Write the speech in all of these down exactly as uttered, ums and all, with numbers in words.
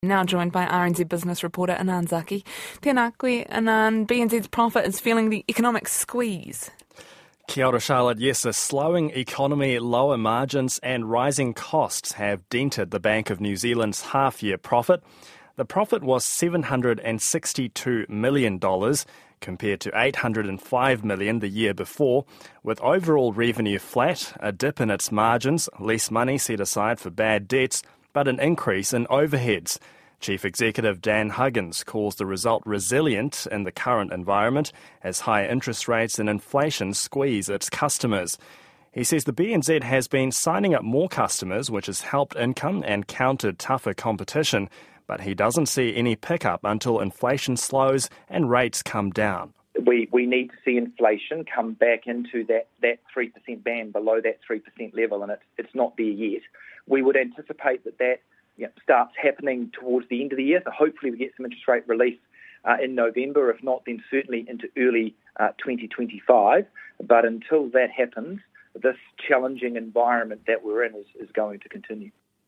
Now joined by R N Z business reporter Anand Zaki. Tēnā koe, Anand. B N Z's profit is feeling the economic squeeze. Kia ora, Charlotte. Yes, a slowing economy, lower margins and rising costs have dented the Bank of New Zealand's half-year profit. The profit was seven hundred sixty-two million dollars compared to eight hundred five million dollars the year before, with overall revenue flat, a dip in its margins, less money set aside for bad debts, but an increase in overheads. Chief Executive Dan Huggins calls the result resilient in the current environment as high interest rates and inflation squeeze its customers. He says the B N Z has been signing up more customers, which has helped income and countered tougher competition, but he doesn't see any pickup until inflation slows and rates come down. We we need to see inflation come back into that, that three percent band, below that three percent level, and it's, it's not there yet. We would anticipate that that you know, starts happening towards the end of the year, so hopefully we get some interest rate relief uh, in November. If not, then certainly into early uh, twenty twenty-five. But until that happens, this challenging environment that we're in is, is going to continue.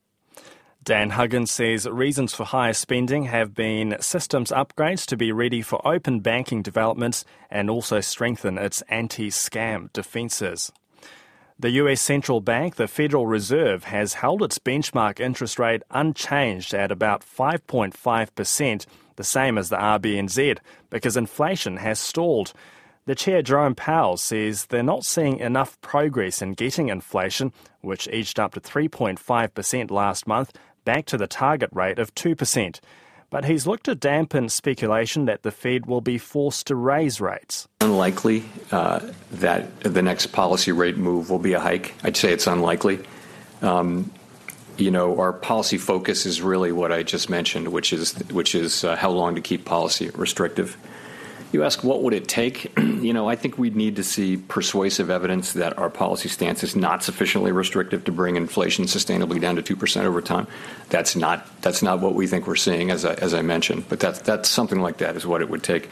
Dan Huggins says reasons for higher spending have been systems upgrades to be ready for open banking developments and also strengthen its anti-scam defences. The U S Central Bank, the Federal Reserve, has held its benchmark interest rate unchanged at about five point five percent, the same as the R B N Z, because inflation has stalled. The Chair, Jerome Powell, says they're not seeing enough progress in getting inflation, which edged up to three point five percent last month, back to the target rate of two percent. But he's looked to dampen speculation that the Fed will be forced to raise rates. Unlikely uh, that the next policy rate move will be a hike. I'd say it's unlikely. Um, you know, our policy focus is really what I just mentioned, which is which is uh, how long to keep policy restrictive. You ask, what would it take? You know, I think we'd need to see persuasive evidence that our policy stance is not sufficiently restrictive to bring inflation sustainably down to two percent over time. That's not that's not what we think we're seeing, as I, as I mentioned. But that's, that's something like that is what it would take.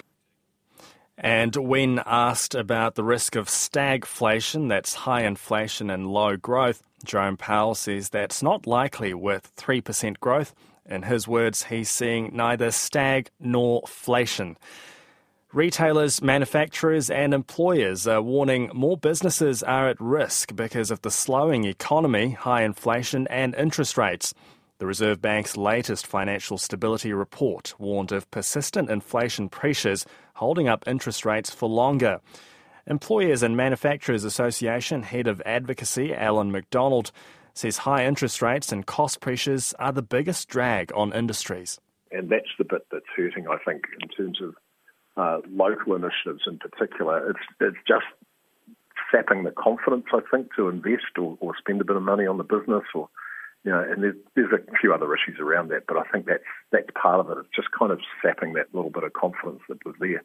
And when asked about the risk of stagflation, that's high inflation and low growth, Jerome Powell says that's not likely with three percent growth. In his words, he's seeing neither stag nor flation. Retailers, manufacturers and employers are warning more businesses are at risk because of the slowing economy, high inflation and interest rates. The Reserve Bank's latest financial stability report warned of persistent inflation pressures holding up interest rates for longer. Employers and Manufacturers Association Head of Advocacy, Alan McDonald, says high interest rates and cost pressures are the biggest drag on industries. And that's the bit that's hurting, I think, in terms of Uh, local initiatives in particular. It's it's just sapping the confidence, I think, to invest or, or spend a bit of money on the business, or you know, and there's, there's a few other issues around that, but I think that's that's part of it. It's just kind of sapping that little bit of confidence that was there.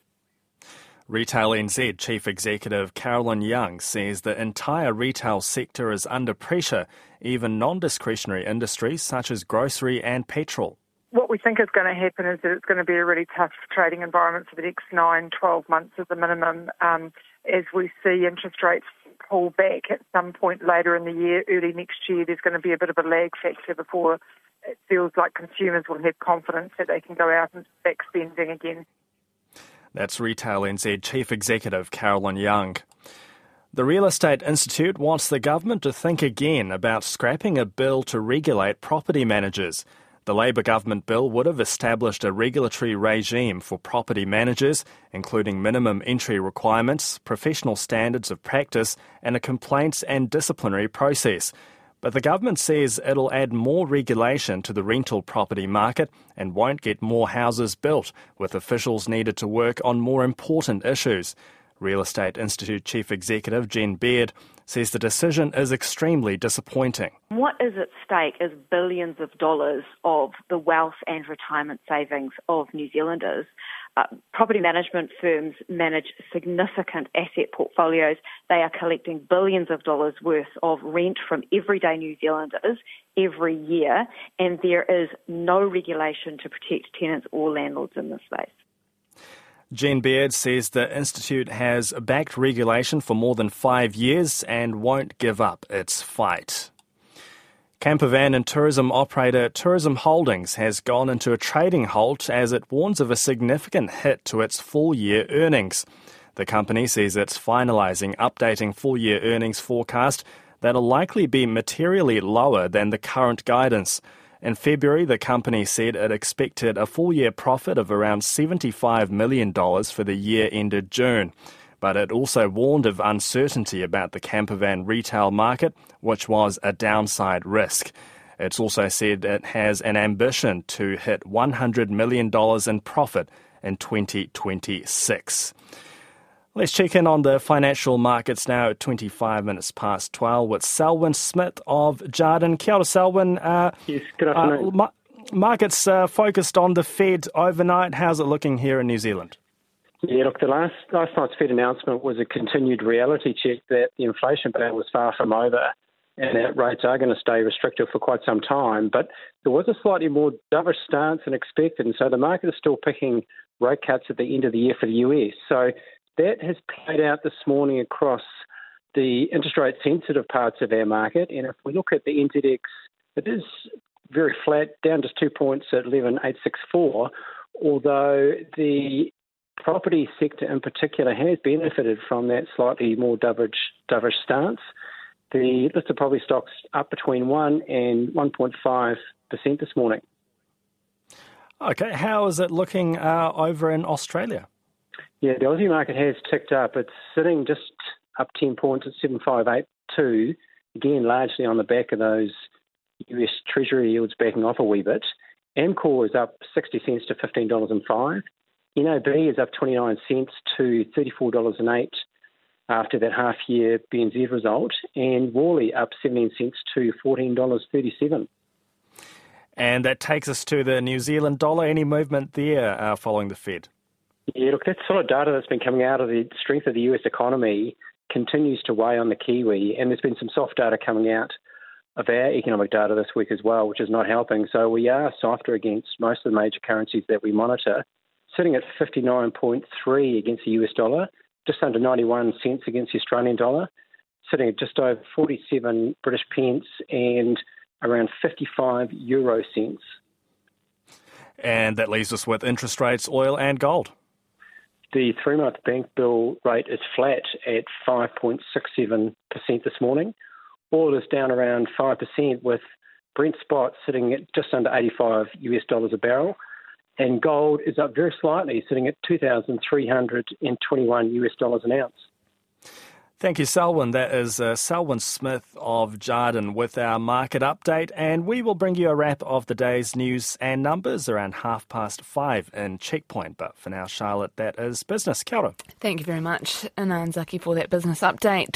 Retail N Z Chief Executive Carolyn Young says the entire retail sector is under pressure, even non-discretionary industries such as grocery and petrol. What we think is going to happen is that it's going to be a really tough trading environment for the next nine, twelve months as a minimum, um, as we see interest rates pull back at some point later in the year, early next year. There's going to be a bit of a lag factor before it feels like consumers will have confidence that they can go out and back spending again. That's Retail N Z Chief Executive Carolyn Young. The Real Estate Institute wants the government to think again about scrapping a bill to regulate property managers. The Labour government bill would have established a regulatory regime for property managers, including minimum entry requirements, professional standards of practice, and a complaints and disciplinary process. But the government says it'll add more regulation to the rental property market and won't get more houses built, with officials needed to work on more important issues. Real Estate Institute Chief Executive Jen Baird says the decision is extremely disappointing. What is at stake is billions of dollars of the wealth and retirement savings of New Zealanders. Uh, property management firms manage significant asset portfolios. They are collecting billions of dollars worth of rent from everyday New Zealanders every year, and there is no regulation to protect tenants or landlords in this space. Jen Baird says the Institute has backed regulation for more than five years and won't give up its fight. Campervan and tourism operator Tourism Holdings has gone into a trading halt as it warns of a significant hit to its full-year earnings. The company says it's finalising updating full-year earnings forecast that'll likely be materially lower than the current guidance. In February, the company said it expected a full-year profit of around seventy-five million dollars for the year ended June. But it also warned of uncertainty about the campervan retail market, which was a downside risk. It's also said it has an ambition to hit one hundred million dollars in profit in twenty twenty-six. Let's check in on the financial markets now at twenty-five minutes past twelve with Selwyn Smith of Jarden. Kia ora, Selwyn. Uh, yes, good afternoon. Uh, ma- markets uh, focused on the Fed overnight. How's it looking here in New Zealand? Yeah, look, the last, last night's Fed announcement was a continued reality check that the inflation battle was far from over and that rates are going to stay restrictive for quite some time. But there was a slightly more dovish stance than expected, and so the market is still picking rate cuts at the end of the year for the U S. So that has played out this morning across the interest rate sensitive parts of our market. And if we look at the N Z X, it is very flat, down just two points at eleven eight six four, although the property sector in particular has benefited from that slightly more dovish, dovish stance. The list of property stocks up between one and one point five percent this morning. Okay, how is it looking uh, over in Australia? Yeah, the Aussie market has ticked up. It's sitting just up ten points at seven five eight two, again largely on the back of those U S Treasury yields backing off a wee bit. Amcor is up sixty cents to fifteen dollars and five. N A B is up twenty-nine cents to thirty-four dollars and eight after that half-year B N Z result, and Worley up seventeen cents to fourteen dollars and thirty-seven. And that takes us to the New Zealand dollar. Any movement there uh, following the Fed? Yeah, look, that solid data that's been coming out of the strength of the U S economy continues to weigh on the Kiwi, and there's been some soft data coming out of our economic data this week as well, which is not helping. So we are softer against most of the major currencies that we monitor, sitting at fifty-nine point three against the U S dollar, just under ninety-one cents against the Australian dollar, sitting at just over forty-seven British pence and around fifty-five euro cents. And that leaves us with interest rates, oil and gold. The three-month bank bill rate is flat at five point six seven percent this morning. Oil is down around five percent, with Brent spot sitting at just under eighty-five US dollars a barrel. And gold is up very slightly, sitting at two thousand three hundred twenty-one US dollars an ounce. Thank you, Selwyn. That is uh, Selwyn Smith of Jarden with our market update. And we will bring you a wrap of the day's news and numbers around half past five in Checkpoint. But for now, Charlotte, that is business. Kia ora. Thank you very much, Anand Zaki, for that business update.